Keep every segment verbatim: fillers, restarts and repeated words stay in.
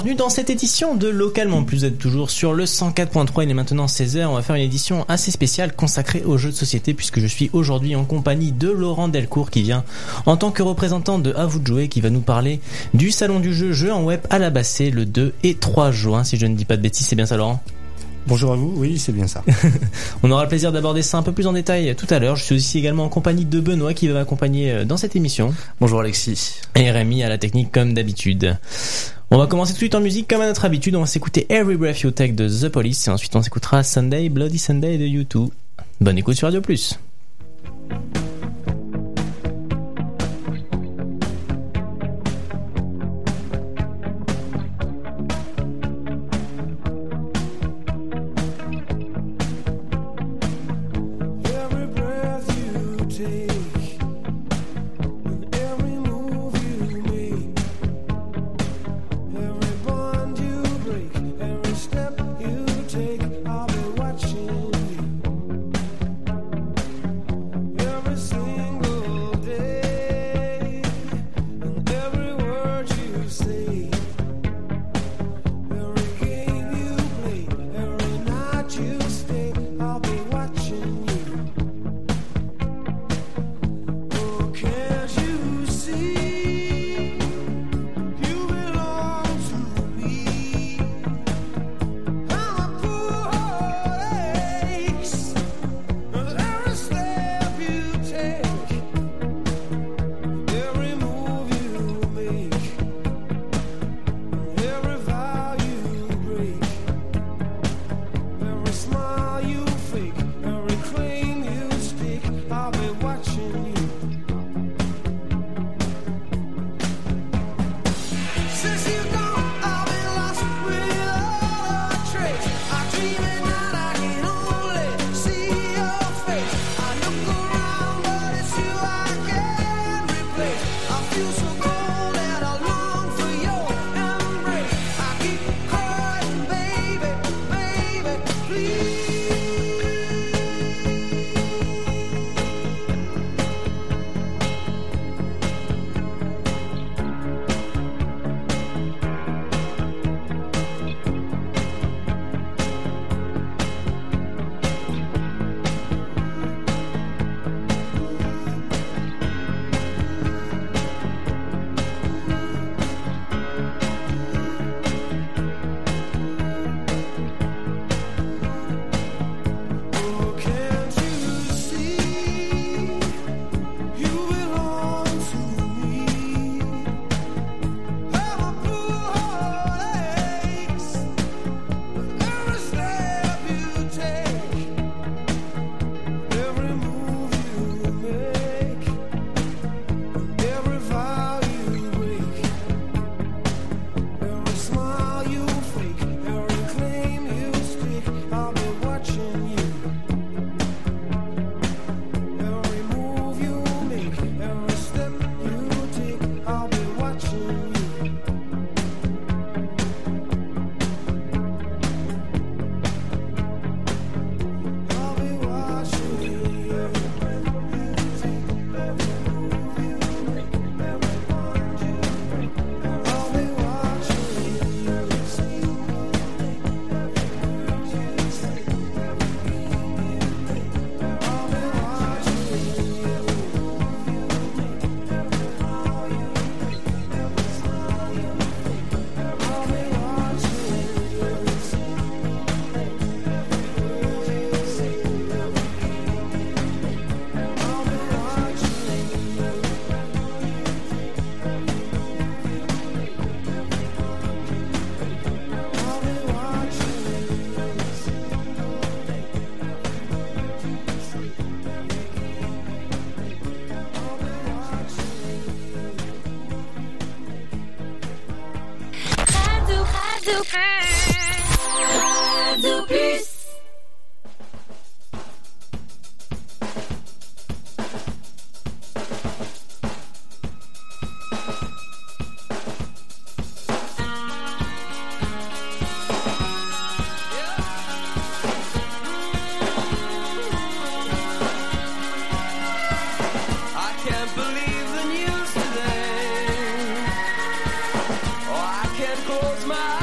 Bienvenue dans cette édition de Localement Plus. Vous êtes toujours sur le cent quatre point trois, il est maintenant seize heures. On va faire une édition assez spéciale consacrée aux jeux de société, puisque je suis aujourd'hui en compagnie de Laurent Delcourt qui vient en tant que représentant de À vous de jouer, qui va nous parler du salon du jeu Jeux en web à la Bassée le deux et trois juin, si je ne dis pas de bêtises. C'est bien ça, Laurent ? Bonjour à vous, oui, c'est bien ça. On aura le plaisir d'aborder ça un peu plus en détail tout à l'heure. Je suis aussi également en compagnie de Benoît qui va m'accompagner dans cette émission. Bonjour Alexis. Et Rémi à la technique comme d'habitude. On va commencer tout de suite en musique comme à notre habitude. On va s'écouter Every Breath You Take de The Police et ensuite on s'écoutera Sunday, Bloody Sunday de U deux. Bonne écoute sur Radio Plus. Radio Plus. Close my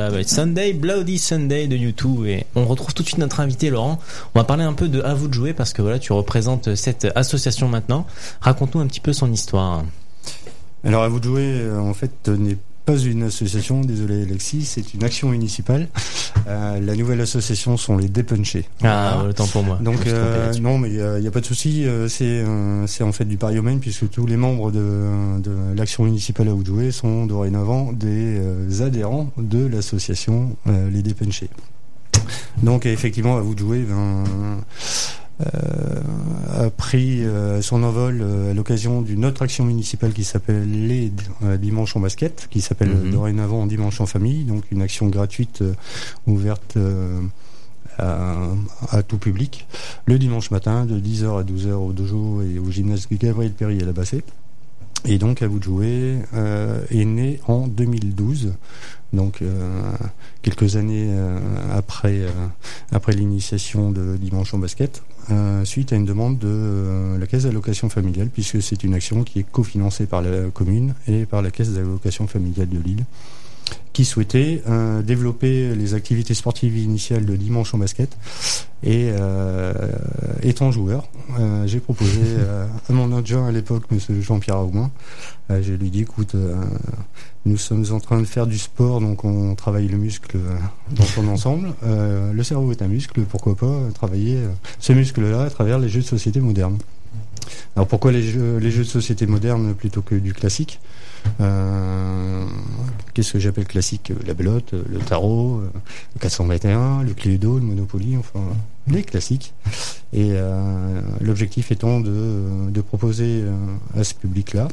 Voilà, bah, Sunday, Bloody Sunday de U deux, et on retrouve tout de suite notre invité Laurent. On va parler un peu de À vous de jouer parce que voilà, tu représentes cette association maintenant. Raconte-nous un petit peu son histoire. Alors À vous de jouer, en fait, n'est pas une association, désolé Alexis, c'est une action municipale. Euh, la nouvelle association sont les Dépunchés. Ah, voilà. Le temps pour moi. Donc euh, non, mais il euh, y a pas de souci. Euh, c'est euh, c'est en fait du pariomène puisque tous les membres de, de l'action municipale À vous de jouer sont dorénavant des euh, adhérents de l'association euh, les Dépunchés. Donc effectivement, À vous de jouer ben, euh, a pris euh, son envol euh, à l'occasion d'une autre action municipale qui s'appelle les euh, Dimanches en basket, qui s'appelle mm-hmm. dorénavant Dimanche en famille, donc une action gratuite euh, ouverte euh, à, à tout public, le dimanche matin de dix heures à douze heures au dojo et au gymnase Gabriel Péry à la Bassée. Et donc À vous de jouer euh, est né en deux mille douze, donc euh, quelques années euh, après euh, après l'initiation de Dimanche en basket, euh, suite à une demande de euh, la Caisse d'allocation familiale, puisque c'est une action qui est cofinancée par la commune et par la Caisse d'allocation familiale de Lille, qui souhaitait euh, développer les activités sportives initiales de Dimanche en basket. Et euh, étant joueur, euh, j'ai proposé euh, à mon adjoint à l'époque, monsieur Jean-Pierre Aubin, euh, je lui ai dit, écoute, euh, nous sommes en train de faire du sport, donc on travaille le muscle euh, dans son ensemble. Euh, le cerveau est un muscle, pourquoi pas travailler euh, ce muscle-là à travers les jeux de société modernes. Alors pourquoi les jeux, les jeux de société modernes plutôt que du classique ? euh, Qu'est-ce que j'appelle classique ? La belote, le tarot, le quatre cent vingt et un, le Cluedo, le Monopoly, enfin les classiques. Et euh, l'objectif étant de, de proposer à ce public-là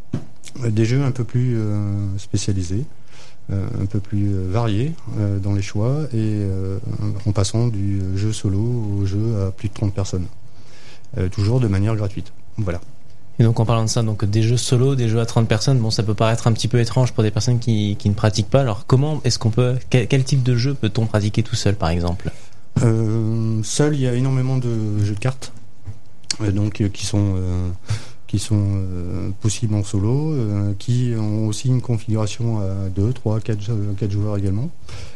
des jeux un peu plus euh, spécialisés, euh, un peu plus variés euh, dans les choix, et euh, en passant du jeu solo au jeu à plus de trente personnes. Euh, toujours de manière gratuite. Voilà. Et donc en parlant de ça, donc des jeux solo, des jeux à trente personnes, bon, ça peut paraître un petit peu étrange pour des personnes qui, qui ne pratiquent pas. Alors comment est-ce qu'on peut, quel, quel type de jeu peut-on pratiquer tout seul, par exemple ? euh, Seul, il y a énormément de jeux de cartes, euh, donc euh, qui sont euh, qui sont euh, possibles en solo, euh, qui ont aussi une configuration à deux, trois, quatre joueurs également.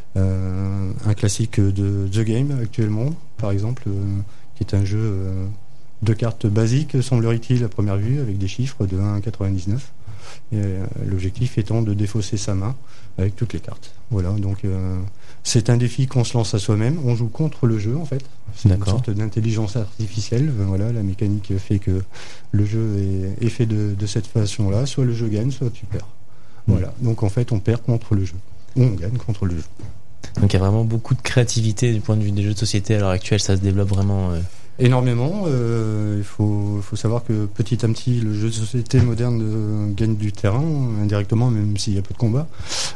Euh, un classique de The Game actuellement, par exemple, euh, qui est un jeu euh, de cartes basiques, semblerait-il à première vue, avec des chiffres de un à quatre-vingt-dix-neuf. Et, euh, l'objectif étant de défausser sa main avec toutes les cartes. Voilà, donc euh, c'est un défi qu'on se lance à soi-même. On joue contre le jeu en fait. C'est D'accord. une sorte d'intelligence artificielle. Voilà, la mécanique fait que le jeu est, est fait de, de cette façon-là. Soit le jeu gagne, soit tu perds. Mmh. Voilà, donc en fait on perd contre le jeu. Ou on gagne contre le jeu. Donc il y a vraiment beaucoup de créativité du point de vue des jeux de société à l'heure actuelle, ça se développe vraiment euh... énormément. Euh, il faut, faut savoir que petit à petit le jeu de société moderne euh, gagne du terrain indirectement, même s'il y a peu de combat.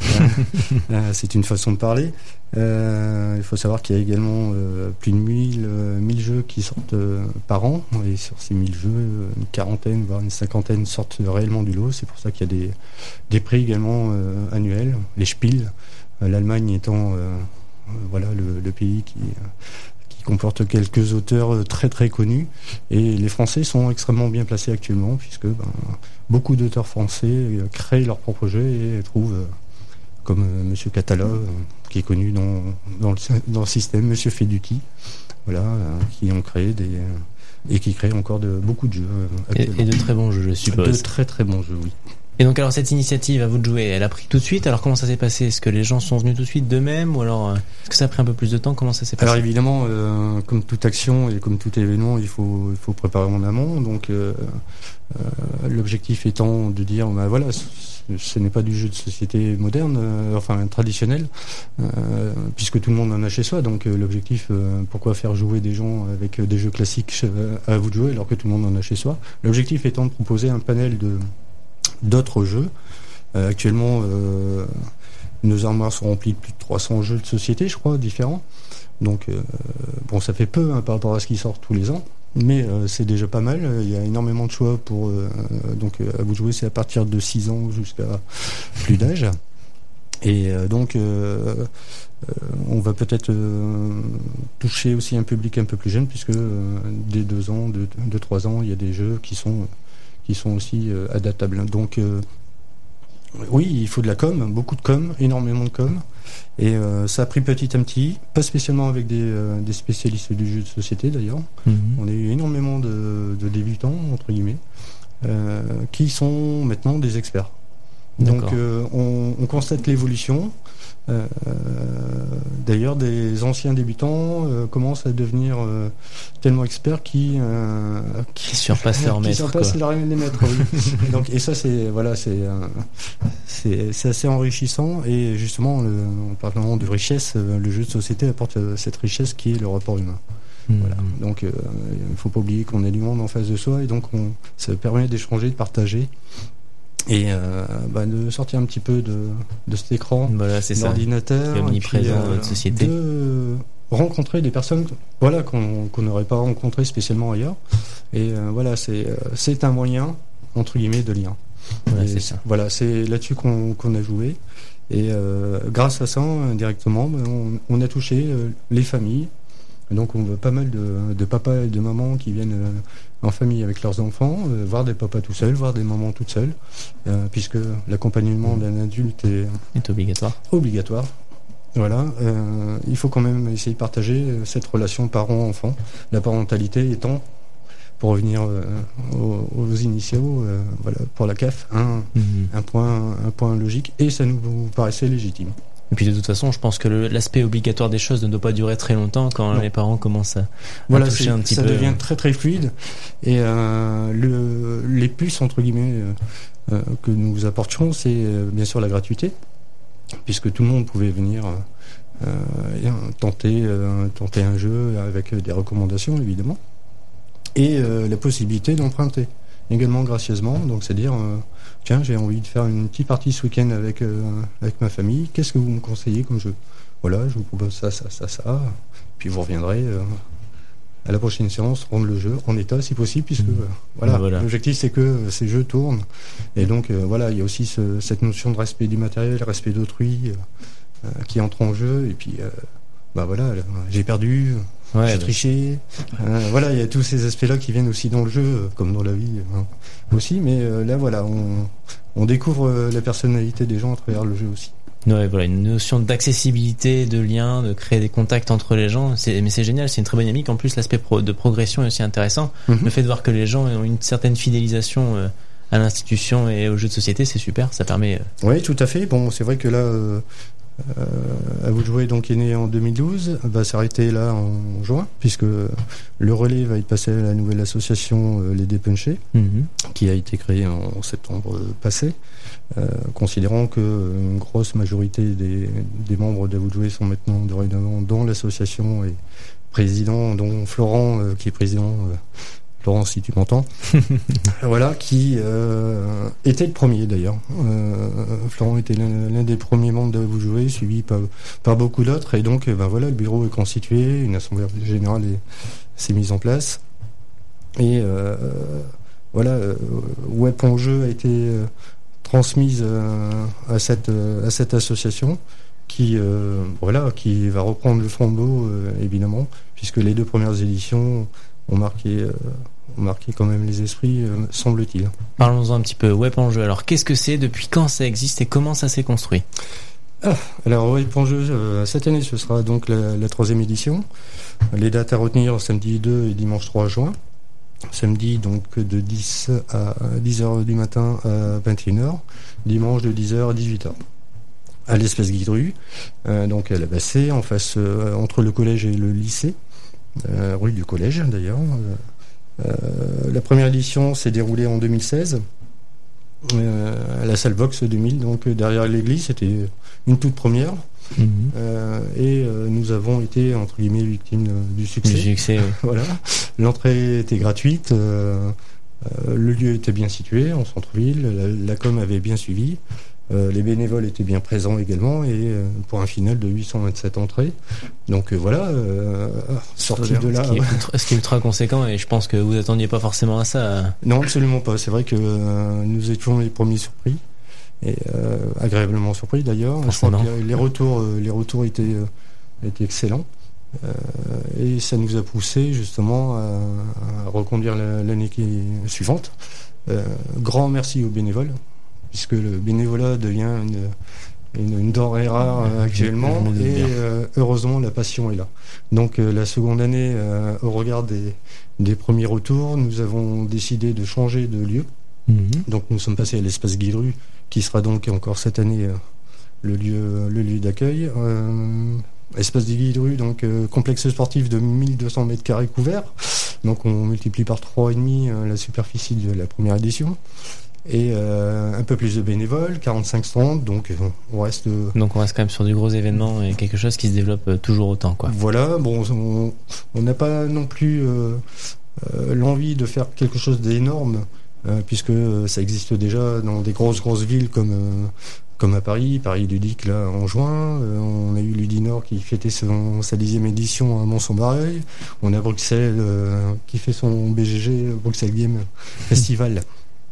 euh, c'est une façon de parler. Euh, il faut savoir qu'il y a également euh, plus de mille, euh, mille jeux qui sortent euh, par an, et sur ces mille jeux, une quarantaine voire une cinquantaine sortent réellement du lot. C'est pour ça qu'il y a des, des prix également euh, annuels, les Spiels. L'Allemagne étant euh, voilà le, le pays qui, qui comporte quelques auteurs très très connus, et les Français sont extrêmement bien placés actuellement puisque ben, beaucoup d'auteurs français créent leurs propres jeux et trouvent euh, comme euh, Monsieur Catala euh, qui est connu dans, dans, le, dans le système, Monsieur Feduti, voilà, euh, qui ont créé des euh, et qui créent encore de, beaucoup de jeux euh, et, et de très bons jeux, je suppose. De très très bons jeux, oui. Et donc alors cette initiative À vous de jouer, elle a pris tout de suite. Alors comment ça s'est passé ? Est-ce que les gens sont venus tout de suite d'eux-mêmes, ou alors est-ce que ça a pris un peu plus de temps ? Comment ça s'est passé ? Alors évidemment, euh, comme toute action et comme tout événement, il faut il faut préparer en amont. Donc euh, euh, l'objectif étant de dire, ben voilà, ce, ce n'est pas du jeu de société moderne, euh, enfin traditionnel, euh, puisque tout le monde en a chez soi. Donc euh, l'objectif, euh, pourquoi faire jouer des gens avec euh, des jeux classiques à vous de jouer alors que tout le monde en a chez soi ? L'objectif étant de proposer un panel de d'autres jeux. Euh, actuellement, euh, nos armoires sont remplies de plus de trois cents jeux de société, je crois, différents. Donc, euh, bon, ça fait peu hein, par rapport à ce qui sort tous les ans, mais euh, c'est déjà pas mal. Il y a énormément de choix pour. Euh, donc, À vous de jouer, c'est à partir de six ans jusqu'à plus d'âge. Et euh, donc, euh, euh, on va peut-être euh, toucher aussi un public un peu plus jeune, puisque euh, dès deux ans, deux, trois ans, il y a des jeux qui sont. qui sont aussi euh, adaptables. Donc, euh, Oui, il faut de la com, beaucoup de com, énormément de com. Et euh, ça a pris petit à petit, pas spécialement avec des, euh, des spécialistes du jeu de société d'ailleurs. Mm-hmm. On a eu énormément de, de débutants, entre guillemets, euh, qui sont maintenant des experts. D'accord. Donc euh, on, on constate l'évolution. Euh, d'ailleurs, des anciens débutants euh, commencent à devenir euh, tellement experts qui, euh, qui surpassent leurs maîtres. Qui surpassent leurs maîtres, oui. Donc, et ça, c'est voilà, c'est, euh, c'est c'est assez enrichissant. Et justement, le, en parlant de richesse, le jeu de société apporte cette richesse qui est le rapport humain. Mmh. Voilà. Donc, il euh, ne faut pas oublier qu'on a du monde en face de soi, et donc on, ça permet d'échanger, de partager. Et euh, bah, de sortir un petit peu de, de cet écran, voilà, c'est d'ordinateur, ça. omniprésent dans notre société. De rencontrer des personnes, voilà, qu'on qu'on n'aurait pas rencontrées spécialement ailleurs. Et euh, voilà, c'est c'est un moyen entre guillemets de lien. Voilà, c'est ça. Voilà, c'est là-dessus qu'on qu'on a joué. Et euh, grâce à ça, indirectement, on, on a touché euh, les familles. Et donc on voit pas mal de, de papas et de mamans qui viennent euh, en famille avec leurs enfants, euh, voir des papas tout seuls, voir des mamans toutes seules, euh, puisque l'accompagnement d'un adulte est, est obligatoire. Obligatoire. Voilà, euh, il faut quand même essayer de partager cette relation parent-enfant, la parentalité étant, pour revenir euh, aux, aux initiaux, euh, voilà, pour la C A F, un, mm-hmm. un, point, un point logique, et ça nous paraissait légitime. Et puis de toute façon, je pense que le, l'aspect obligatoire des choses ne doit pas durer très longtemps quand non. les parents commencent à, voilà, à toucher un petit ça peu. Ça devient très très fluide. Et euh, le, les plus, entre guillemets, euh, que nous apportions, c'est euh, bien sûr la gratuité, puisque tout le monde pouvait venir euh, tenter, euh, tenter un jeu avec des recommandations, évidemment. Et euh, la possibilité d'emprunter, également gracieusement, donc c'est-à-dire... Euh, tiens, j'ai envie de faire une petite partie ce week-end avec, euh, avec ma famille. Qu'est-ce que vous me conseillez comme jeu ? Voilà, je vous propose ça, ça, ça, ça. Puis vous reviendrez euh, à la prochaine séance, rendre le jeu en état si possible, puisque mmh. euh, voilà, voilà, l'objectif c'est que euh, ces jeux tournent. Et donc euh, voilà, il y a aussi ce, cette notion de respect du matériel, respect d'autrui euh, qui entre en jeu. Et puis, euh, bah voilà, j'ai perdu. Ouais, j'ai bah... triché. Euh, voilà, il y a tous ces aspects-là qui viennent aussi dans le jeu, euh, comme dans la vie hein, aussi. Mais euh, là, voilà, on, on découvre euh, la personnalité des gens à travers le jeu aussi. Ouais, voilà, une notion d'accessibilité, de lien, de créer des contacts entre les gens. C'est, mais c'est génial, c'est une très bonne dynamique. En plus, l'aspect pro, de progression est aussi intéressant. Mm-hmm. Le fait de voir que les gens ont une certaine fidélisation euh, à l'institution et aux jeux de société, c'est super. Ça permet. Euh... Oui, tout à fait. Bon, c'est vrai que là. Euh... Euh, à vous de jouer donc est né en deux mille douze, va s'arrêter là en juin puisque le relais va être passé à la nouvelle association euh, Les Dépunchés mm-hmm. qui a été créée en, en septembre passé, euh, considérant que une grosse majorité des, des membres d'À vous de jouer sont maintenant dorénavant dans l'association et président, dont Florent euh, qui est président euh, Florent, si tu m'entends, voilà, qui euh, était le premier d'ailleurs. Euh, Florent était l'un, l'un des premiers membres de vous jouer, suivi par, par beaucoup d'autres, et donc ben voilà, le bureau est constitué, une assemblée générale est, s'est mise en place, et euh, voilà, euh, Web en jeu a été euh, transmise euh, à cette euh, à cette association qui euh, voilà, qui va reprendre le flambeau euh, évidemment, puisque les deux premières éditions ont marqué, euh, ont marqué quand même les esprits, euh, semble-t-il. Parlons-en un petit peu. Web en jeu. Alors, qu'est-ce que c'est, depuis quand ça existe et comment ça s'est construit ? ah, Alors, Web en jeu, euh, cette année, ce sera donc la, la troisième édition. Les dates à retenir, samedi deux et dimanche trois juin. Samedi, donc, de dix à dix heures du matin à vingt et une heures. Dimanche, de dix heures à dix-huit heures. À l'Espace Guidru, euh, donc à la Bassée, en face, euh, entre le collège et le lycée. Euh, rue du collège d'ailleurs. Euh, la première édition s'est déroulée en deux mille seize euh, à la salle Vox deux mille, donc derrière l'église. C'était une toute première. Mmh. Euh, et euh, nous avons été entre guillemets victimes du succès. Du succès, oui. Voilà. L'entrée était gratuite. Euh, euh, le lieu était bien situé en centre-ville. La, la com avait bien suivi. Euh, les bénévoles étaient bien présents également, et euh, pour un final de huit cent vingt-sept entrées. Donc euh, voilà, euh, sorti de là. Ce qui, est ultra, ce qui est ultra conséquent, et je pense que vous attendiez pas forcément à ça. Non, absolument pas. C'est vrai que euh, nous étions les premiers surpris, et euh, agréablement surpris d'ailleurs. Je crois que les retours, euh, les retours étaient, euh, étaient excellents. Euh, et ça nous a poussé justement à, à reconduire la, l'année qui est suivante. Euh, grand merci aux bénévoles, puisque le bénévolat devient une, une, une denrée rare euh, actuellement, et euh, heureusement la passion est là. Donc euh, la seconde année, euh, au regard des, des premiers retours, nous avons décidé de changer de lieu. Mmh. Donc nous sommes passés à l'espace Guy-Dru, qui sera donc encore cette année euh, le lieu, le lieu d'accueil. Euh, Espace des Guy-Dru, donc euh, complexe sportif de mille deux cents mètres carrés couverts. Donc on multiplie par trois virgule cinq euh, la superficie de la première édition. Et euh, un peu plus de bénévoles, quarante-cinq stands, donc euh, on reste... Euh, donc on reste quand même sur du gros événement et quelque chose qui se développe euh, toujours autant, quoi. Voilà, bon, on n'a pas non plus euh, euh, l'envie de faire quelque chose d'énorme, euh, puisque ça existe déjà dans des grosses grosses villes comme... Euh, Comme à Paris, Paris Ludique là en juin, euh, on a eu Ludinor qui fêtait son, sa dixième édition à Mont-Saint-Barreil, on a Bruxelles euh, qui fait son B G G, Bruxelles Game Festival.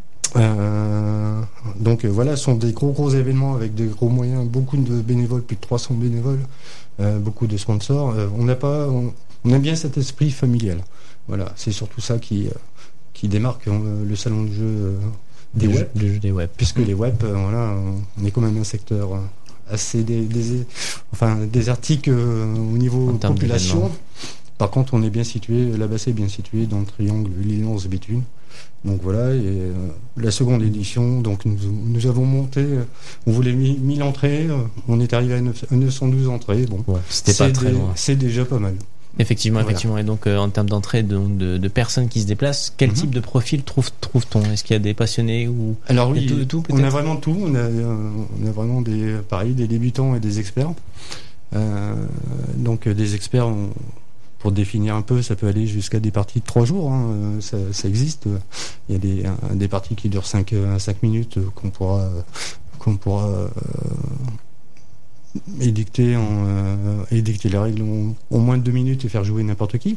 Euh, donc euh, voilà, ce sont des gros gros événements avec des gros moyens, beaucoup de bénévoles, plus de trois cents bénévoles, euh, beaucoup de sponsors. Euh, on n'a pas, on, on aime bien cet esprit familial. Voilà, c'est surtout ça qui euh, qui démarque euh, le salon du jeu. Euh, Des du web, jeu, du jeu des web. Puisque les web, euh, voilà, on est quand même un secteur assez dé, dé, enfin, désertique euh, au niveau population. Par contre, on est bien situé, la Bassée est bien située dans le triangle Lille-Lens-Béthune. Donc voilà, et euh, la seconde édition, donc nous, nous avons monté, euh, on voulait mille entrées, euh, on est arrivé à neuf cent douze entrées. Bon, ouais, c'était pas très des, loin. C'est déjà pas mal. Effectivement, voilà. effectivement. Et donc, euh, en termes d'entrée de, de, de personnes qui se déplacent, quel mm-hmm. type de profil trouve, trouve-t-on ? Est-ce qu'il y a des passionnés ou Alors oui, tout, de tout, on a vraiment tout. On a, on a vraiment des, pareil, des débutants et des experts. Euh, donc des experts, on, pour définir un peu, ça peut aller jusqu'à des parties de trois jours. Hein, ça, ça existe. Il y a des, des parties qui durent cinq minutes qu'on pourra, qu'on pourra euh, édicter, en, euh, édicter les règles en, en moins de deux minutes et faire jouer n'importe qui.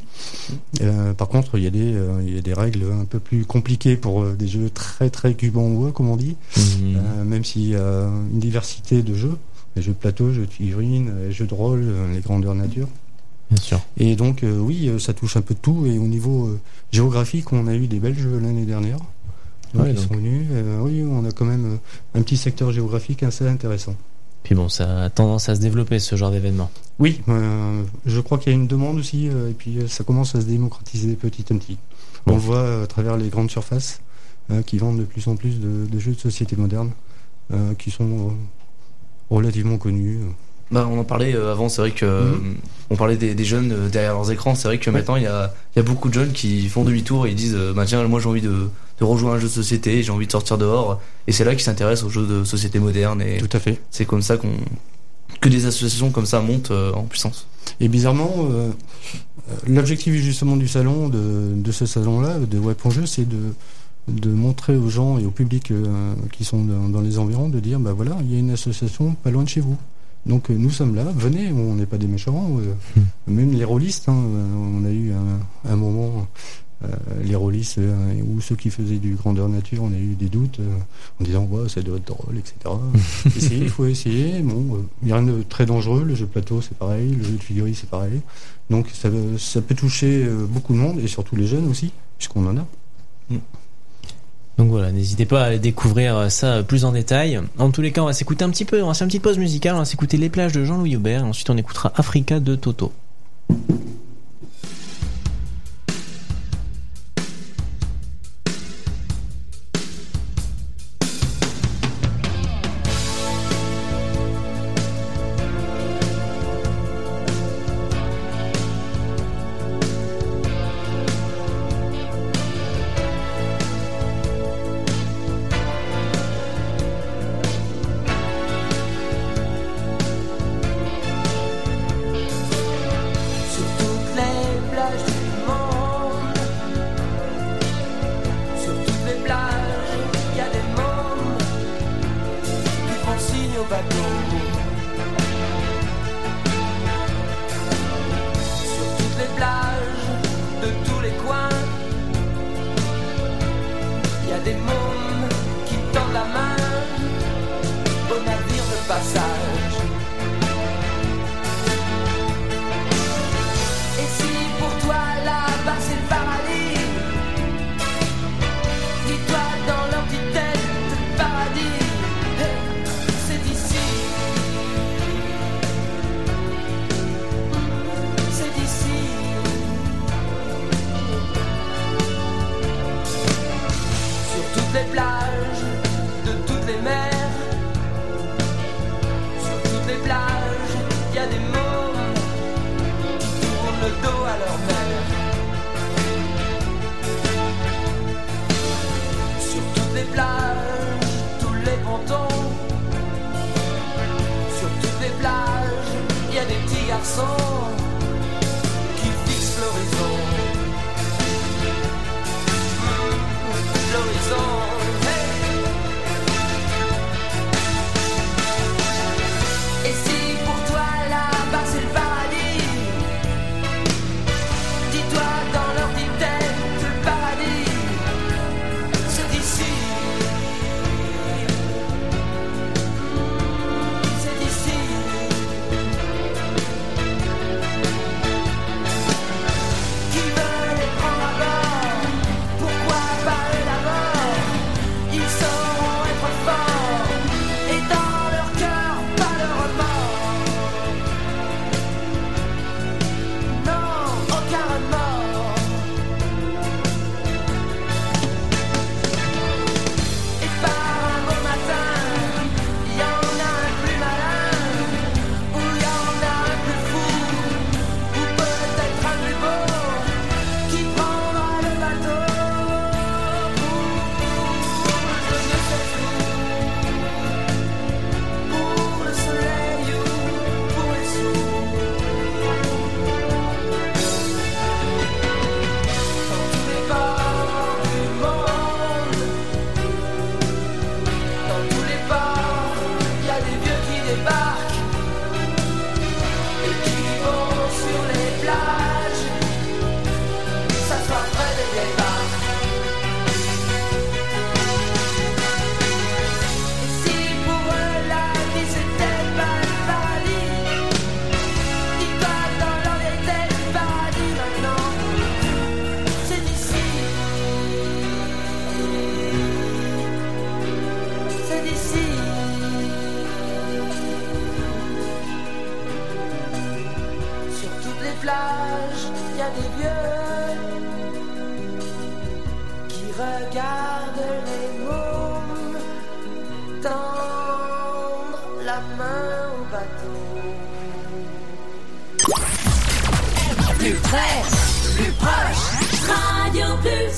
Euh, par contre, il y a des, euh, il y a des règles un peu plus compliquées pour euh, des jeux très très cubans ou comme on dit. Mmh. Euh, même s'il y a une diversité de jeux, les jeux de plateau, jeux de figurines, les jeux de rôle, les grandeurs nature. Bien sûr. Et donc euh, oui, ça touche un peu de tout. Et au niveau euh, géographique, on a eu des Belges l'année dernière. Donc, ouais, ils donc. sont venus. Euh, oui, on a quand même un petit secteur géographique assez intéressant. Puis bon, ça a tendance à se développer, ce genre d'événement. Oui, euh, je crois qu'il y a une demande aussi, euh, et puis euh, ça commence à se démocratiser petit à petit. Bon. On voit euh, à travers les grandes surfaces euh, qui vendent de plus en plus de, de jeux de société moderne, euh, qui sont euh, relativement connus. Bah, on en parlait euh, avant, c'est vrai que euh, mmh. on parlait des, des jeunes euh, derrière leurs écrans. C'est vrai que ouais. maintenant il y a, y a beaucoup de jeunes qui font demi-tour et ils disent euh, bah tiens, moi j'ai envie de, de rejoindre un jeu de société, j'ai envie de sortir dehors, et c'est là qu'ils s'intéressent aux jeux de société moderne. Et tout à fait. C'est comme ça qu'on que des associations comme ça montent euh, en puissance. Et bizarrement, euh, l'objectif justement du salon, de, de ce salon-là, de Web pour Jeu, c'est de de montrer aux gens et au public euh, qui sont dans, dans les environs, de dire bah voilà, il y a une association pas loin de chez vous. Donc euh, nous sommes là, venez, on n'est pas des méchants, euh, mmh. même les rôlistes, hein, on a eu un, un moment, euh, les rôlistes euh, ou ceux qui faisaient du grandeur nature, on a eu des doutes euh, en disant ouais, ça doit être drôle, et cetera. Essayez, il faut essayer, bon, il n'y a rien de très dangereux, le jeu de plateau c'est pareil, le jeu de figurines c'est pareil, donc ça, ça peut toucher beaucoup de monde, et surtout les jeunes aussi, puisqu'on en a. Mmh. Donc voilà, n'hésitez pas à aller découvrir ça plus en détail. En tous les cas, on va s'écouter un petit peu, on va faire une petite pause musicale, on va s'écouter Les plages de Jean-Louis Aubert, et ensuite on écoutera Africa de Toto. Dis-toi dans leur petite tête, paradis. toutes les plages, de toutes les mers. Sur toutes les plages, il y a des mômes qui tournent le dos à leur mère. Sur toutes les plages, tous les pontons. Sur toutes les plages, il y a des petits garçons qui fixent l'horizon. L'horizon, hey. Et si pour toi là-bas c'est le paradis, dis-toi dans leur tête que le paradis c'est d'ici. C'est d'ici. Qui veut les prendre à bord? Pourquoi pas eux d'abord? Ils sauront être forts et dans leur cœur pas de remords. Non, aucun remords. Et par un beau matin, il y en a un plus malin, ou il y en a un plus fou, ou peut-être un plus beau, qui prendra le bateau pour je ne sais où, pour le soleil ou pour les sous. Dans tous les ports du monde, dans tous les ports, il y a des vieux qui débarquent et qui vont sur les plages s'asseoir près des vieilles barques. Et si pour eux la vie c'était pas le paradis, dis-toi dans leur vieille tête le paradis maintenant, c'est d'ici. C'est d'ici. Sur toutes les plages, il y a des vieux qui regardent les mômes tendre la main au bateau. Plus près, plus proche, Radio Plus.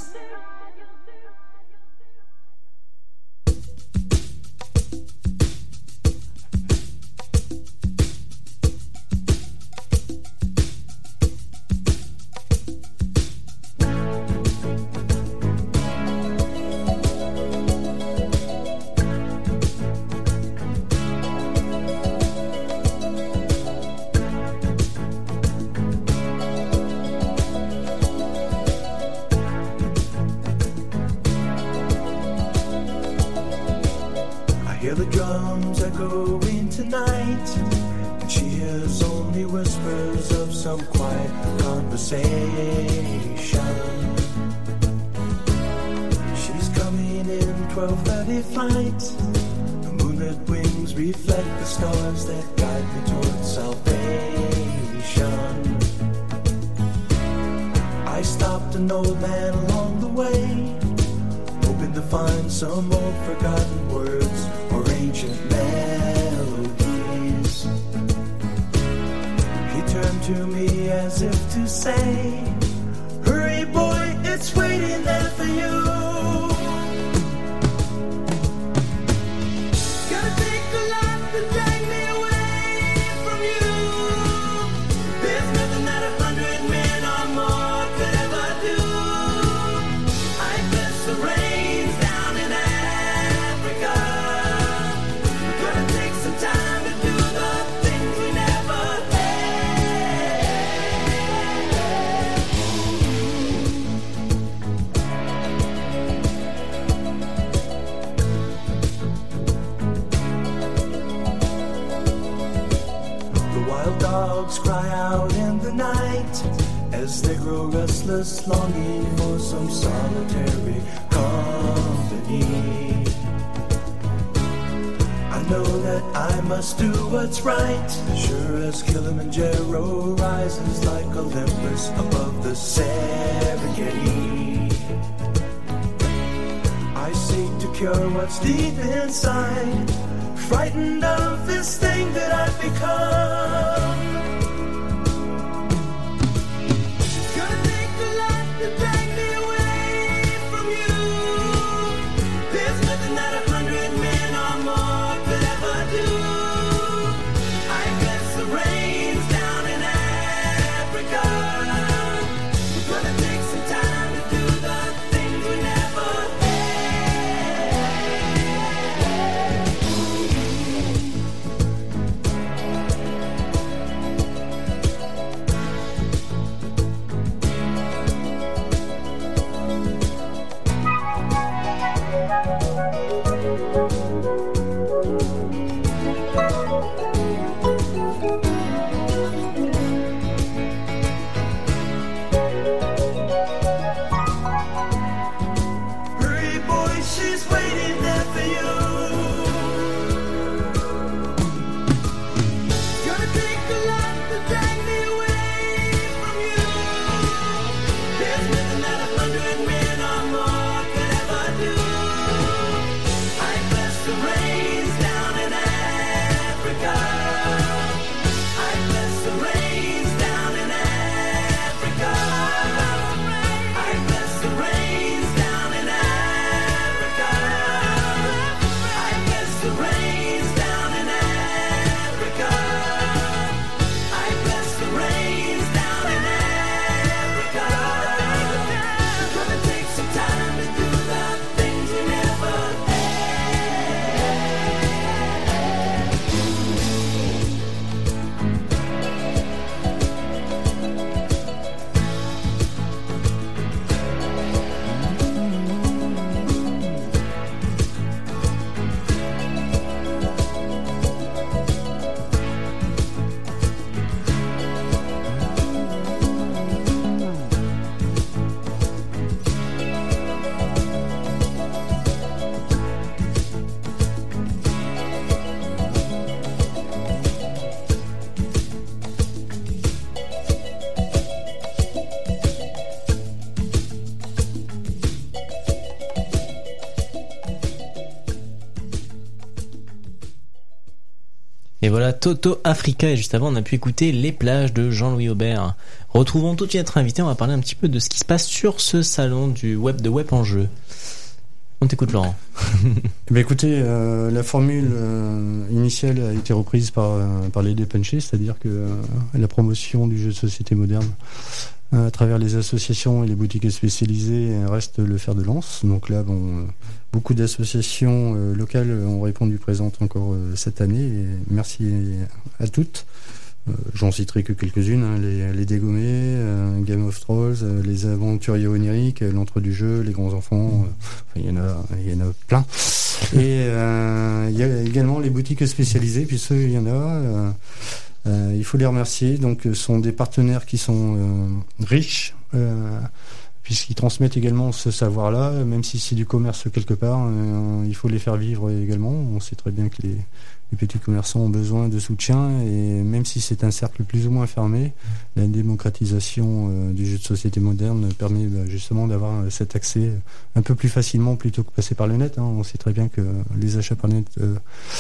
I hear the drums echoing tonight, and she hears only whispers of some quiet conversation. She's coming in twelve thirty flight. The moonlit wings reflect the stars that guide me towards salvation. I stopped an old man along the way, hoping to find some old forgotten words or ancient melodies. He turned to me as if to say, hurry boy, it's waiting there for you. Gotta take a lot to drag me away from you. There's nothing that a hundred men or more could ever do. I bless the rains down in Africa. Gonna take some time to do the things we never The wild dogs cry out in the night as they grow restless, longing for some solitary company. I know that I must do what's right, sure as Kilimanjaro rises like Olympus above the Serengeti. I seek to cure what's deep inside. Frightened of this thing that I've become. It's gonna take a lot to drag me away from you. There's nothing that a hundred men or more could ever do. I bless the rains down in Africa. It's gonna take some time to do the things we never Hurry, boy, she's waiting there for you. It's gonna take a lot to drag me away from you. There's nothing that a hundred men or more could ever do. I bless the rains down in Africa. I bless the rains down in Africa. I bless the rains down in Africa. I bless the rains down in Africa. I bless the rains down in Africa. It's gonna take some time to do the things we never Et voilà, Toto Africa, et juste avant on a pu écouter Les plages de Jean-Louis Aubert. Retrouvons tout de suite notre invité, on va parler un petit peu de ce qui se passe sur ce salon du web de Web en Jeu. On t'écoute Laurent. Eh bien, écoutez, euh, la formule euh, initiale a été reprise par, euh, par les dépunchés, c'est-à-dire que euh, la promotion du jeu de société moderne euh, à travers les associations et les boutiques spécialisées euh, reste le fer de lance. Donc là, bon, euh, beaucoup d'associations euh, locales ont répondu présentes encore euh, cette année, et merci à toutes. Euh, j'en citerai que quelques-unes, hein, les, les Dégommés, euh, Game of Trolls, euh, les Aventuriers Oniriques, euh, l'Entre du Jeu, les Grands Enfants, euh, enfin, il y en a, il y en a plein. Et euh, il y a également les boutiques spécialisées, puisque il y en a, euh, euh, il faut les remercier. Donc, ce sont des partenaires qui sont euh, riches, euh, puisqu'ils transmettent également ce savoir-là, même si c'est du commerce quelque part, euh, il faut les faire vivre également. On sait très bien que les Les petits commerçants ont besoin de soutien, et même si c'est un cercle plus ou moins fermé, la démocratisation euh, du jeu de société moderne permet bah, justement d'avoir euh, cet accès un peu plus facilement plutôt que passer par le net. Hein. On sait très bien que les achats par net euh,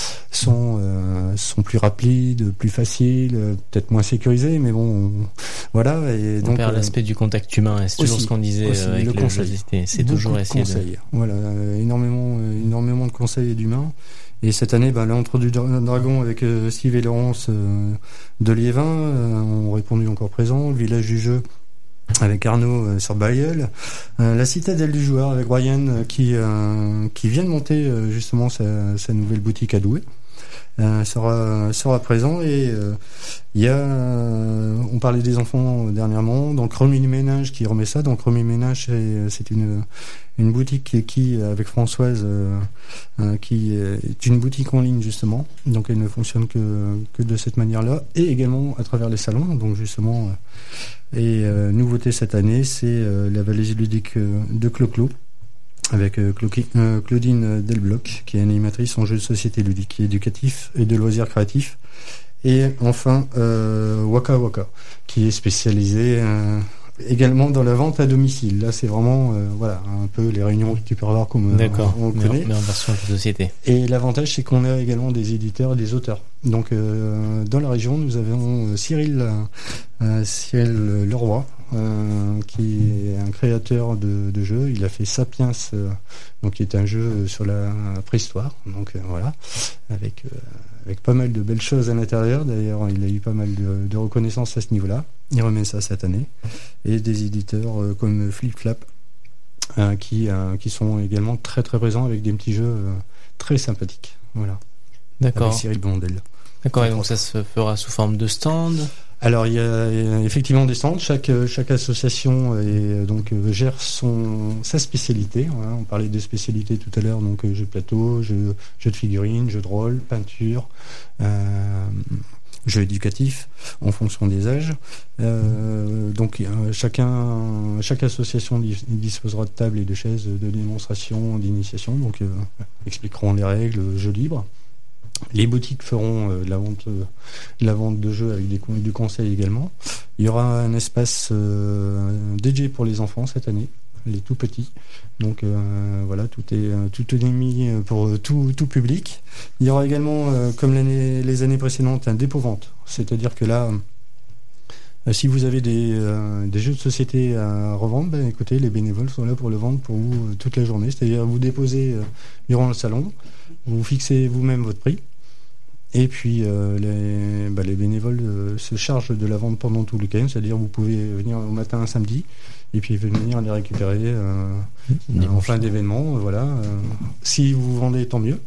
sont, euh, sont plus rapides, plus faciles, euh, peut-être moins sécurisés, mais bon, on, voilà. Et On donc, perd euh, l'aspect du contact humain, et c'est toujours aussi, ce qu'on disait aussi, euh, avec le les conseil. jeux de société. C'est Beaucoup toujours de essayer de... conseils. Voilà, euh, énormément, euh, énormément de conseils et d'humains. Et cette année, ben, l'Entre du Dragon avec euh, Steve et Laurence euh, de Liévin euh, ont répondu encore présent. Le Village du Jeu avec Arnaud euh, sur Bayeul. Euh, la Citadelle du Joueur avec Ryan euh, qui, euh, qui vient de monter euh, justement sa, sa nouvelle boutique à Douai. Euh, sera sera présent, et euh, il y a euh, on parlait des enfants euh, dernièrement, donc Remis Ménage qui remet ça. Donc Remis Ménage, c'est, c'est une une boutique qui, qui avec Françoise euh, euh, qui est une boutique en ligne justement, donc elle ne fonctionne que que de cette manière-là, et également à travers les salons. Donc justement euh, et euh, nouveauté cette année, c'est euh, la valise ludique euh, de Clo-Clo, avec euh, Claudine Delbloc, qui est animatrice en jeux de société ludique, éducatif et de loisirs créatifs. Et enfin, euh, Waka Waka, qui est spécialisée euh, également dans la vente à domicile. Là, c'est vraiment euh, voilà un peu les réunions que tu peux avoir comme D'accord, on, on mais, en, connaît. mais en version de société. Et l'avantage, c'est qu'on a également des éditeurs et des auteurs. Donc, euh, dans la région, nous avons Cyril, euh, Cyril Leroy, euh, qui est un créateur de, de jeux. Il a fait Sapiens, euh, donc qui est un jeu sur la préhistoire. Donc euh, voilà, avec euh, avec pas mal de belles choses à l'intérieur. D'ailleurs, il a eu pas mal de, de reconnaissance à ce niveau-là. Il remet ça cette année. Et des éditeurs euh, comme Flip Flap, euh, qui euh, qui sont également très très présents avec des petits jeux euh, très sympathiques. Voilà. D'accord. Avec Cyril Blondel. D'accord, et donc ça se fera sous forme de stand. Alors il y a, il y a effectivement des stands. Chaque chaque association est, donc gère son sa spécialité. Voilà, on parlait des spécialités tout à l'heure, donc jeux de plateau, jeux, jeux de figurines, jeux de rôle, peinture, euh, jeux éducatifs en fonction des âges. Euh, donc euh, chacun chaque association disposera de tables et de chaises de démonstration, d'initiation. Donc euh, expliqueront les règles, jeux libres. Les boutiques feront euh, la vente, euh, la vente de jeux avec des, du conseil également. Il y aura un espace euh, dédié pour les enfants cette année, les tout petits. Donc euh, voilà, tout est tout est mis pour tout, tout public. Il y aura également, euh, comme l'année, les années précédentes, un dépôt-vente. C'est-à-dire que là, euh, si vous avez des, euh, des jeux de société à revendre, ben, écoutez, les bénévoles sont là pour le vendre pour vous euh, toute la journée. C'est-à-dire vous déposez euh, durant le salon, vous fixez vous-même votre prix. Et puis euh, les, bah, les bénévoles euh, se chargent de la vente pendant tout le week-end, c'est-à-dire vous pouvez venir au matin un samedi et puis venir les récupérer euh, euh, en fin d'événement. Euh, voilà. Euh, si vous vendez, tant mieux.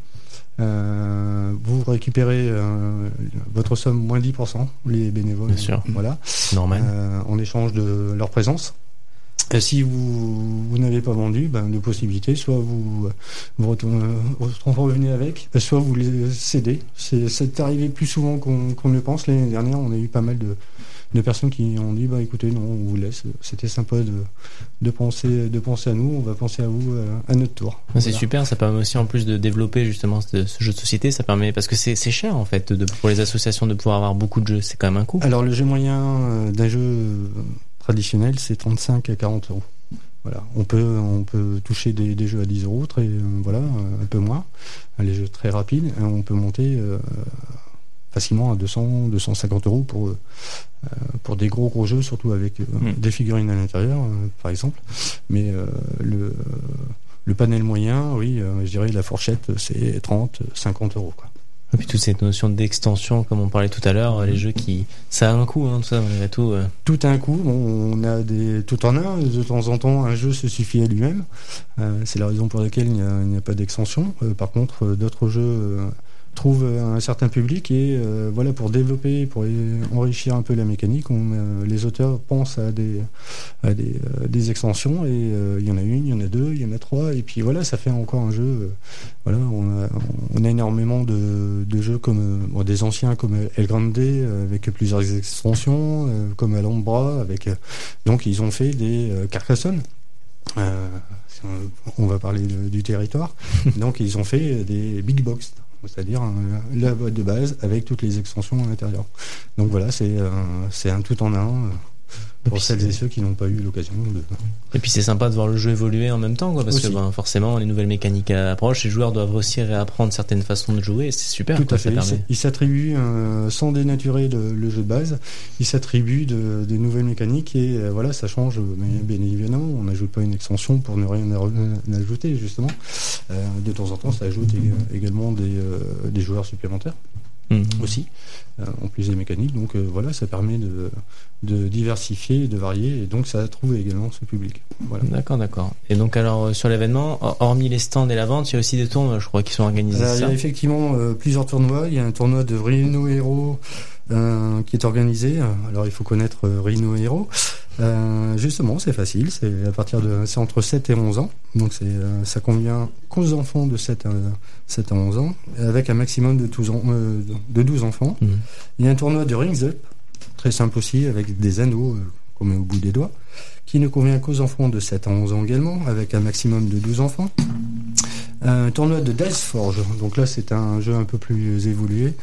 Euh, vous récupérez euh, votre somme moins dix pour cent, les bénévoles. Bien sûr. Voilà. Normal. Euh, en échange de leur présence. Et si vous, vous n'avez pas vendu, ben, deux possibilités, soit vous, vous, retournez, vous revenez avec, soit vous les cédez. C'est, c'est arrivé plus souvent qu'on, qu'on ne le pense. L'année dernière, on a eu pas mal de, de personnes qui ont dit bah écoutez, non, on vous laisse. C'était sympa de, de, penser, de penser à nous, on va penser à vous à, à notre tour. C'est Voilà. super, ça permet aussi en plus de développer justement ce, ce jeu de société. Ça permet, parce que c'est, c'est cher en fait de, pour les associations de pouvoir avoir beaucoup de jeux, c'est quand même un coût. Alors le jeu moyen d'un jeu traditionnel, c'est trente-cinq à quarante euros. Voilà, on peut on peut toucher des, des jeux à dix euros, très euh, voilà, un peu moins, les jeux très rapides. On peut monter euh, facilement à deux cents, deux cent cinquante euros pour euh, pour des gros gros jeux, surtout avec euh, mmh. des figurines à l'intérieur, euh, par exemple. Mais euh, le le panel moyen, oui, euh, je dirais la fourchette, c'est trente, cinquante euros, quoi. Et puis toute cette notion d'extension, comme on parlait tout à l'heure, les jeux qui, ça a un coût, hein, tout ça, malgré tout. Euh. Tout a un coût. Bon, on a des, tout en un. De temps en temps, un jeu se suffit à lui-même. Euh, c'est la raison pour laquelle il n'y a, il n'y a pas d'extension. Euh, par contre, euh, d'autres jeux euh, trouvent un certain public et euh, voilà, pour développer, pour enrichir un peu la mécanique, on, euh, les auteurs pensent à des, à des, euh, des extensions et euh, il y en a une, il y en a deux, il y en a trois et puis voilà, ça fait encore un jeu. Euh, voilà, on a, on a énormément de, de jeux comme bon, des anciens comme El Grande euh, avec plusieurs extensions, euh, comme Alhambra avec euh, donc ils ont fait des euh, Carcassonne. Euh, on va parler de, du territoire. Donc ils ont fait des big box, c'est-à-dire euh, la boîte de base avec toutes les extensions à l'intérieur. Donc voilà, c'est euh, c'est un tout en un euh, pour puis celles et ceux qui n'ont pas eu l'occasion de... Et puis c'est sympa de voir le jeu évoluer en même temps, quoi, parce Aussi. que ben, forcément les nouvelles mécaniques approchent, les joueurs doivent aussi réapprendre certaines façons de jouer, et c'est super. Tout quoi, à fait. ça permet. Il s'attribue, euh, sans dénaturer le, le jeu de base, il s'attribue de, de nouvelles mécaniques et euh, voilà, ça change. Mais bien évidemment, on n'ajoute pas une extension pour ne rien a- ajouter, justement. Euh, de temps en temps, ça ajoute ég- également des, euh, des joueurs supplémentaires. Mmh. Aussi, euh, en plus des mécaniques. Donc euh, voilà, ça permet de, de diversifier, de varier, et donc ça trouve également ce public. Voilà. D'accord, d'accord. Et donc alors euh, sur l'événement, hormis les stands et la vente, il y a aussi des tournois, je crois, qui sont organisés. Alors, il y ça a effectivement euh, plusieurs tournois. Il y a un tournoi de Rhino Hero euh, qui est organisé. Alors il faut connaître euh, Rhino Hero. Euh, justement, c'est facile. C'est à partir de, c'est entre sept et onze ans. Donc c'est, euh, ça convient qu'aux enfants de sept à onze ans, avec un maximum de douze, ans, euh, de douze enfants. Mmh. Il y a un tournoi de Rings Up, très simple aussi, avec des anneaux euh, qu'on met au bout des doigts, qui ne convient qu'aux enfants de sept à onze ans également, avec un maximum de douze enfants. Un tournoi de Dice Forge, donc là c'est un jeu un peu plus évolué,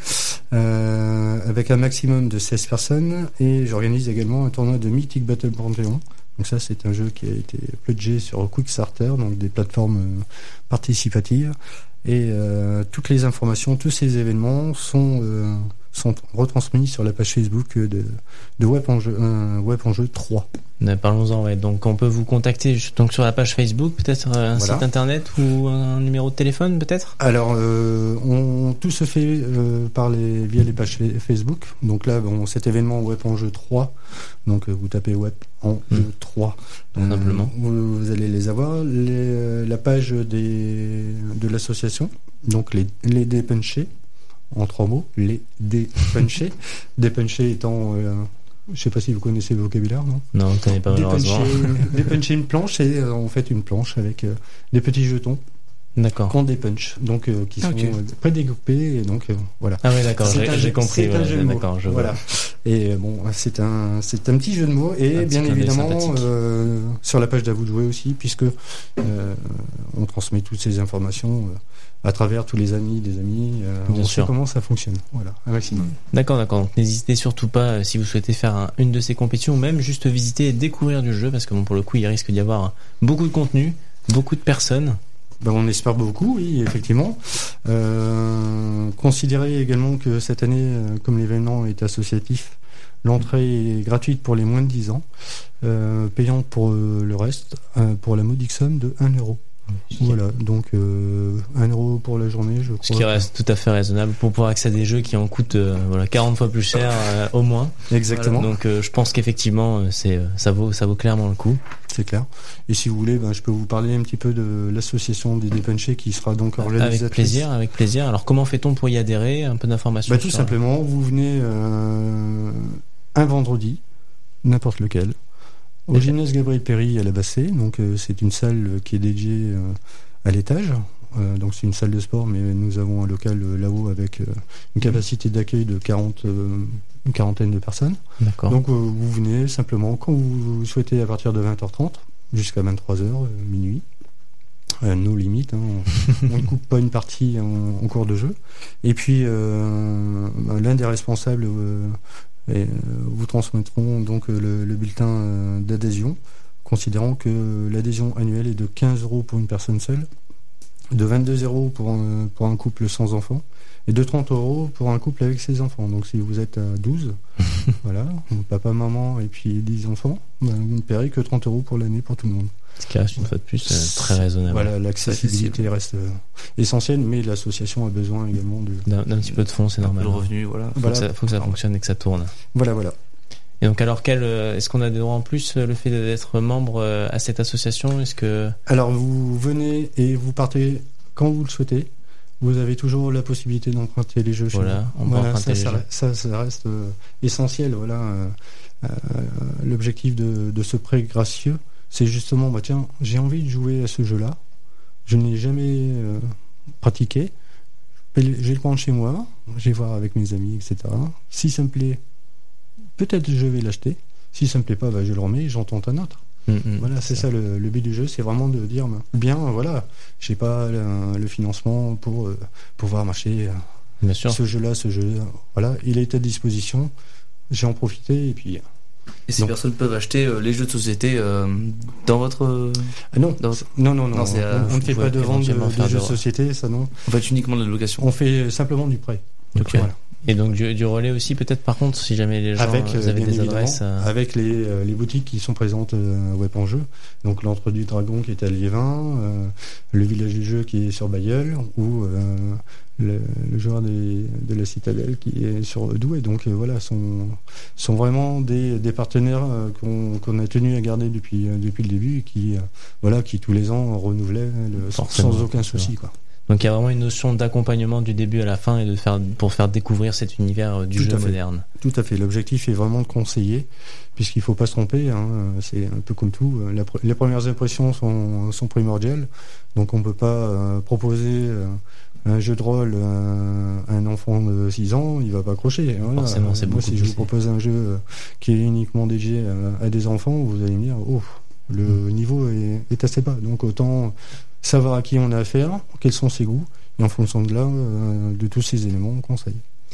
euh, avec un maximum de seize personnes, et j'organise également un tournoi de Mythic Battle Panthéon. Donc ça, c'est un jeu qui a été pledgé sur Quickstarter, donc des plateformes euh, participatives, et euh, toutes les informations, tous ces événements sont euh, sont retransmis sur la page Facebook de, de Web en jeu, euh, Web en jeu trois. Euh, Parlons-en, ouais. Donc on peut vous contacter donc sur la page Facebook, peut-être un Voilà. site internet ou un numéro de téléphone, peut-être. Alors, euh, on, tout se fait euh, par les, via les pages Facebook. Donc là, bon, cet événement Web en jeu trois, donc euh, vous tapez Web en Hmm. jeu trois, Tout simplement. vous, vous allez les avoir. Les, euh, la page des, de l'association, donc les, les dépunchés, en trois mots, les dépunchés. Dépunchés étant, euh, je sais pas si vous connaissez le vocabulaire, non? Non, on ne connaît pas malheureusement. Dépuncher, dépuncher une planche, c'est euh, en fait une planche avec euh, des petits jetons D'accord. qu'on dépunch, donc euh, qui sont Ok. euh, prédécoupés, et donc euh, voilà. Ah oui, d'accord, C'est j'ai un j'ai jeu- compris. c'est un ouais, jeu de mots. d'accord, je Voilà. vois. Et euh, bon, c'est un, c'est un petit jeu de mots, et Un petit bien clin d'œil évidemment sympathique. euh, sur la page d'À vous de jouer aussi, puisque euh, on transmet toutes ces informations euh, à travers tous les amis des amis. euh, Bien on sûr. sait comment ça fonctionne. Voilà, un maximum. D'accord, d'accord. Donc n'hésitez surtout pas euh, si vous souhaitez faire un- une de ces compétitions, ou même juste visiter et découvrir du jeu, parce que bon, pour le coup, il risque d'y avoir beaucoup de contenu, beaucoup de personnes. Ben, on espère beaucoup, oui, effectivement. Euh, considérez également que cette année, euh, comme l'événement est associatif, l'entrée est gratuite pour les moins de dix ans, euh, payante pour euh, le reste, euh, pour la modique somme de un euro. Voilà, donc euh, un euro pour la journée, je crois. Ce qui reste tout à fait raisonnable pour pouvoir accéder à des jeux qui en coûtent euh, voilà, quarante fois plus cher euh, au moins. Exactement, Donc euh, je pense qu'effectivement, euh, c'est, euh, ça, vaut, ça vaut clairement le coup. c'est clair. Et si vous voulez, ben, je peux vous parler un petit peu de l'association des dépunchés qui sera donc organisatrice. Avec plaisir, avec plaisir. Alors comment fait-on pour y adhérer? Un peu d'informations Bah, tout sur- simplement, vous venez euh, un vendredi, n'importe lequel, au Et- gymnase Gabriel Péry à la Bassée. Donc euh, c'est une salle qui est dédiée euh, à l'étage. Euh, donc c'est une salle de sport, mais nous avons un local euh, là-haut avec euh, une capacité d'accueil de quarante, euh, une quarantaine de personnes. D'accord. Donc euh, vous venez simplement quand vous souhaitez à partir de vingt heures trente jusqu'à vingt-trois heures, euh, minuit. Euh, nos limites, hein. on ne coupe pas une partie en, en cours de jeu. Et puis euh, ben, l'un des responsables euh, et, euh, vous transmettront donc euh, le, le bulletin euh, d'adhésion, considérant que l'adhésion annuelle est de quinze euros pour une personne seule, de vingt-deux euros pour un, pour un couple sans enfants, et de trente euros pour un couple avec ses enfants. Donc si vous êtes à douze, voilà, papa, maman et puis dix enfants, ben, vous ne paierez que trente euros pour l'année pour tout le monde. Ce qui reste une fois de plus euh, très raisonnable. Voilà, l'accessibilité reste euh, essentielle, mais l'association a besoin également de... D'un, d'un petit peu de fond, c'est normal. Le revenu, voilà. Faut, Voilà. que ça, faut que ça fonctionne et que ça tourne. Voilà, voilà. Et donc alors, quel, euh, est-ce qu'on a des droits en plus, euh, le fait d'être membre euh, à cette association? Est-ce que Alors vous venez et vous partez quand vous le souhaitez. Vous avez toujours la possibilité d'emprunter les jeux chez Voilà, vous. on peut Voilà, emprunter ça, les ça, jeux. ça, ça reste euh, essentiel. Voilà, euh, euh, l'objectif de, de ce prêt gracieux, c'est justement, bah tiens, j'ai envie de jouer à ce jeu-là. Je ne l'ai jamais euh, pratiqué. Je vais le prendre chez moi. Je vais voir avec mes amis, et cetera. Si ça me plaît, peut-être je vais l'acheter. Si ça me plaît pas, bah, je le remets et j'en tente un autre. Hum, hum, Voilà, c'est ça le, le but du jeu, c'est vraiment de dire, bah, bien, voilà, j'ai pas le, le financement pour euh, pouvoir m'acheter euh, Bien sûr. ce jeu-là, ce jeu-là. Voilà, il est à disposition. J'ai en profité et puis. Et ces Non. personnes peuvent acheter euh, les jeux de société euh, dans votre. euh, Ah non, Dans- non, non, non, Non, c'est, euh, on, on ne vous fait pas pouvez de vente de, éventuellement de faire jeux de- de société, ça non. En fait, uniquement de la location. On fait simplement du prêt. Ok. Voilà. Et donc du, du relais aussi, peut-être par contre, si jamais les gens Avec, euh, vous euh, avez bien des évidemment, adresses. euh, avec les, euh, les boutiques qui sont présentes euh, à Web en jeu. Donc l'Entre du Dragon qui est à Liévin, euh, le Village du Jeu qui est sur Bailleul, ou euh, le, le joueur des, de la Citadelle qui est sur Douai. Donc euh, voilà, sont, sont vraiment des, des partenaires euh, qu'on, qu'on a tenu à garder depuis, euh, depuis le début et qui, euh, voilà, qui tous les ans renouvelaient le, sans, Forcément, sans aucun forcément. souci. Quoi. Donc il y a vraiment une notion d'accompagnement du début à la fin et de faire pour faire découvrir cet univers euh, du Tout jeu à fait. moderne. Tout à fait. L'objectif est vraiment de conseiller, puisqu'il ne faut pas se tromper. Hein. C'est un peu comme tout. La pr- les premières impressions sont, sont primordiales. Donc on ne peut pas euh, proposer euh, un jeu de rôle euh, à un enfant de six ans, il ne va pas accrocher. Voilà. Forcément, c'est Moi, beaucoup si je vous poussé. propose un jeu euh, qui est uniquement dédié à, à des enfants, vous allez me dire, oh, le Mm. niveau est, est assez bas. Donc autant savoir à qui on a affaire, quels sont ses goûts, et en fonction de là, euh, de tous ces éléments, on conseille.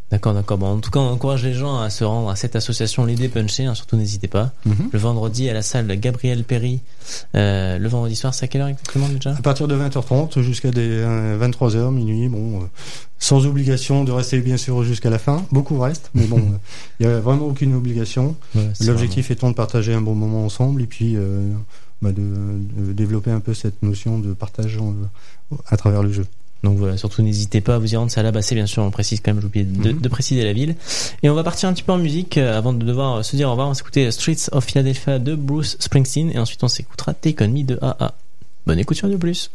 D'accord, d'accord. Bon, en tout cas, on encourage les gens à se rendre à cette association Les Dépunchés, hein, surtout n'hésitez pas. Mm-hmm. Le vendredi à la salle Gabriel Péry. Euh, le vendredi soir, c'est à quelle heure exactement déjà ? À partir de vingt heures trente jusqu'à des euh, vingt-trois heures, minuit, bon, euh, sans obligation de rester bien sûr jusqu'à la fin. Beaucoup restent, mais bon, il euh, n'y a vraiment aucune obligation. Ouais, c'est L'objectif vraiment... étant de partager un bon moment ensemble et puis euh, bah, de, de développer un peu cette notion de partage en, à travers le jeu. Donc voilà, surtout n'hésitez pas à vous y rendre, c'est à la Bassée bien sûr, on précise quand même, j'ai oublié de, Mm-hmm. de préciser la ville. Et on va partir un petit peu en musique euh, avant de devoir se dire au revoir. On va s'écouter Streets of Philadelphia de Bruce Springsteen et ensuite on s'écoutera Take On Me de A A. Bonne écoute sur Radio Plus.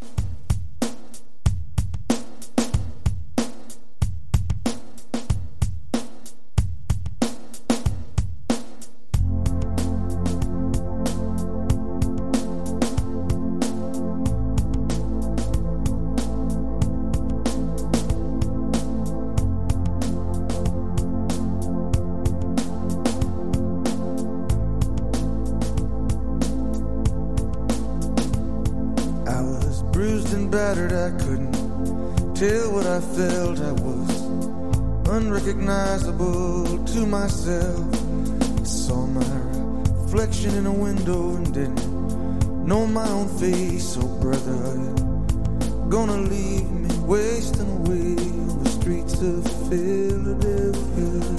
I was bruised and battered, I couldn't tell what I felt. I was unrecognizable to myself. I saw my reflection in a window and didn't know my own face. Oh brother, are you gonna leave me wasting away on the streets of Philadelphia?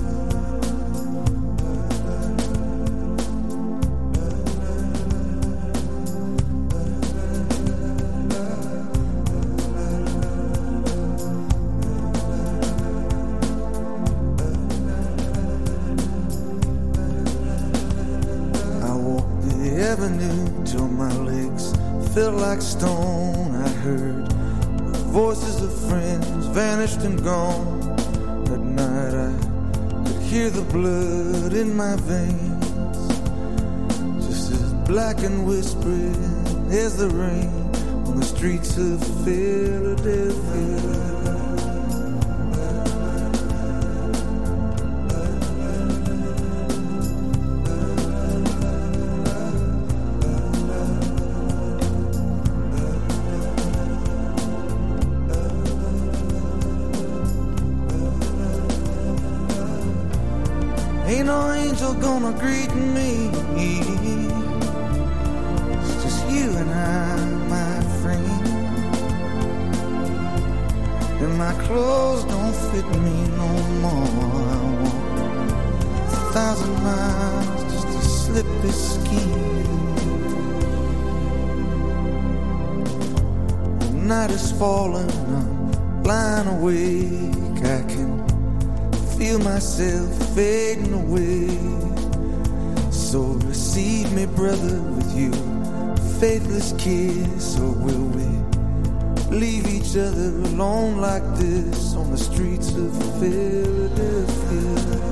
Till my legs felt like stone. I heard the voices of friends vanished and gone. At night I could hear the blood in my veins, just as black and whispering as the rain on the streets of Philadelphia. Ain't no angel gonna greet me. It's just you and I, my friend. And my clothes don't fit me no more. I walk a thousand miles just to slip this skin. The night is falling, I'm lying awake. I can feel myself fading away. So receive me, brother, with you faithless kiss. Or will we leave each other alone like this on the streets of Philadelphia?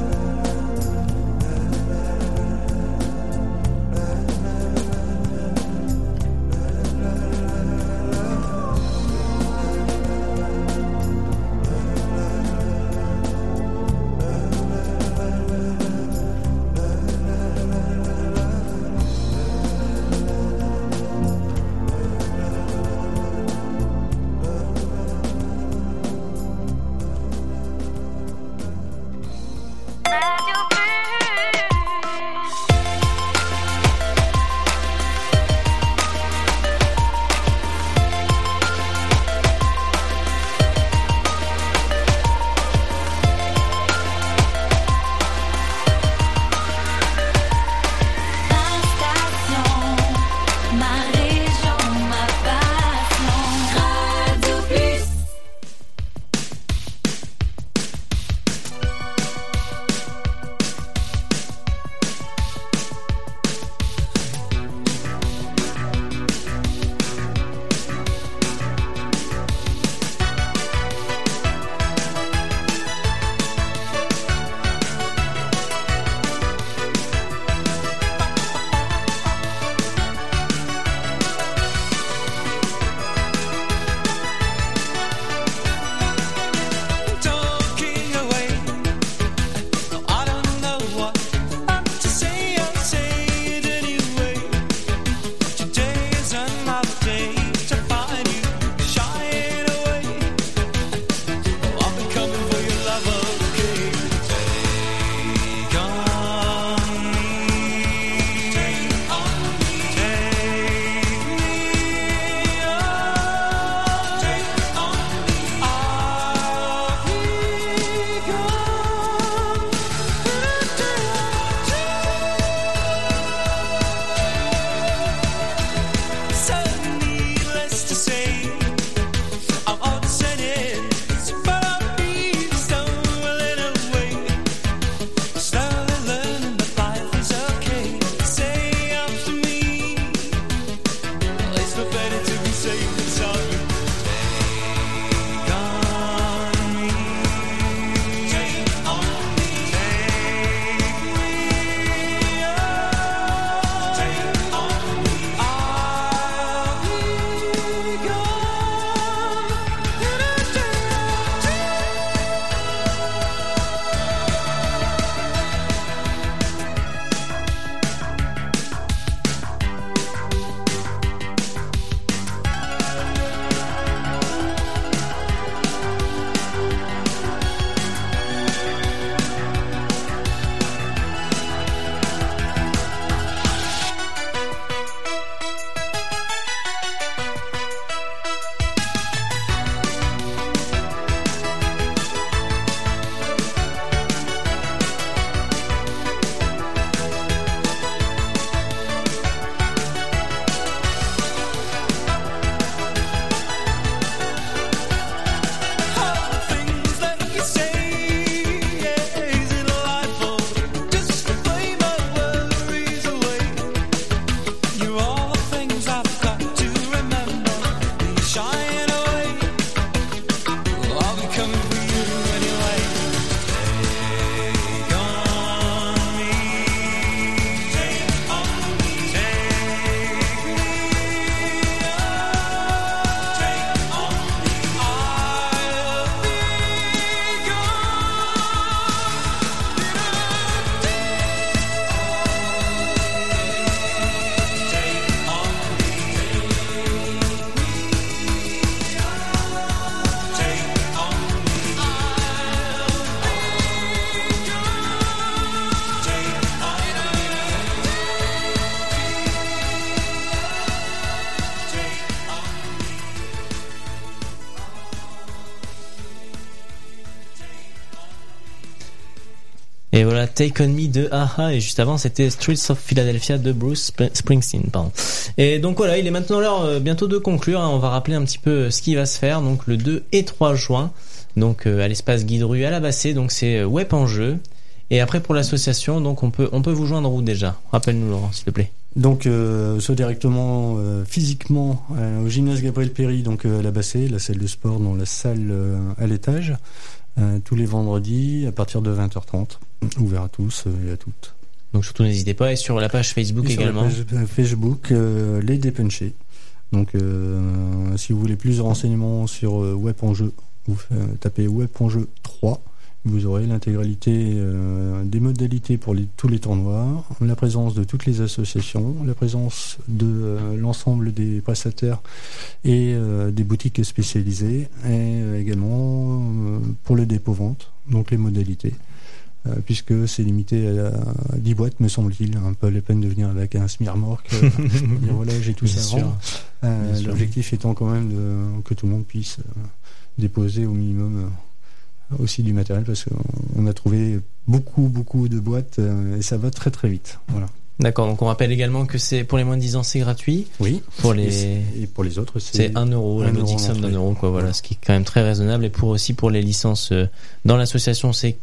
Et voilà, Take On Me de A A, et juste avant c'était Streets of Philadelphia de Bruce Springsteen, pardon. Et donc voilà, il est maintenant l'heure euh, bientôt de conclure, hein. On va rappeler un petit peu ce qui va se faire, donc le deux et trois juin, donc euh, à l'espace Guy Dru à la Bassée, donc c'est euh, Web en jeu. Et après pour l'association, donc on peut on peut vous joindre où déjà? Rappelle-nous Laurent, s'il te plaît. Donc euh, soit directement euh, physiquement euh, au gymnase Gabriel Péry, donc euh, à la Bassée, la salle de sport dans la salle euh, à l'étage, euh, tous les vendredis à partir de vingt heures trente, ouvert à tous euh, et à toutes. Donc surtout n'hésitez pas, et sur la page Facebook et également. Sur la page Facebook, euh, les dépunchés. Donc euh, si vous voulez plus de renseignements sur euh, Web en jeu, vous euh, tapez Web en jeu trois. Vous aurez l'intégralité euh, des modalités pour les, tous les tournois, la présence de toutes les associations, la présence de euh, l'ensemble des prestataires et euh, des boutiques spécialisées, et euh, également euh, pour le dépôt-vente, donc les modalités, euh, puisque c'est limité à, à dix boîtes, me semble-t-il, un peu la peine de venir avec un semi-remorque, euh, dire voilà, j'ai tout Bien ça à vendre. Euh, l'objectif étant quand même de, que tout le monde puisse euh, déposer au minimum euh, aussi du matériel, parce qu'on a trouvé beaucoup beaucoup de boîtes euh, et ça va très très vite. Voilà. D'accord, donc on rappelle également que c'est pour les moins de dix ans c'est gratuit. Oui. Pour les et, et pour les autres c'est, c'est un euro, la modique somme d'un euro quoi, voilà, ce qui est quand même très raisonnable. Et pour aussi pour les licences euh, dans l'association c'est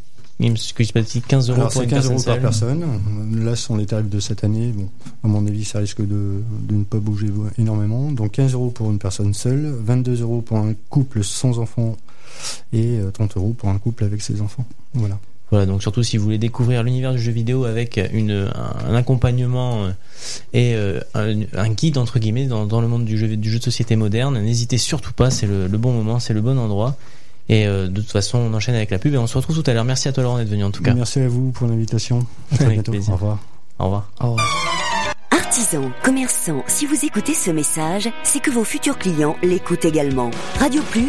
quinze euros Alors, pour c'est une quinze personne euros par seule. personne. Là, ce sont les tarifs de cette année. Bon, à mon avis, ça risque de, de ne pas bouger énormément. Donc, quinze euros pour une personne seule, vingt-deux euros pour un couple sans enfants et trente euros pour un couple avec ses enfants. Voilà. Voilà, donc surtout si vous voulez découvrir l'univers du jeu vidéo avec une, un, un accompagnement et un, un guide entre guillemets dans, dans le monde du jeu, du jeu de société moderne, n'hésitez surtout pas, c'est le, le bon moment, c'est le bon endroit. Et euh, de toute façon, on enchaîne avec la pub et on se retrouve tout à l'heure. Merci à toi Laurent d'être venu en tout cas. Merci à vous pour l'invitation. À très bientôt. Plaisir. Au revoir. Au revoir. Au revoir. Artisans, commerçants, si vous écoutez ce message, c'est que vos futurs clients l'écoutent également. Radio Plus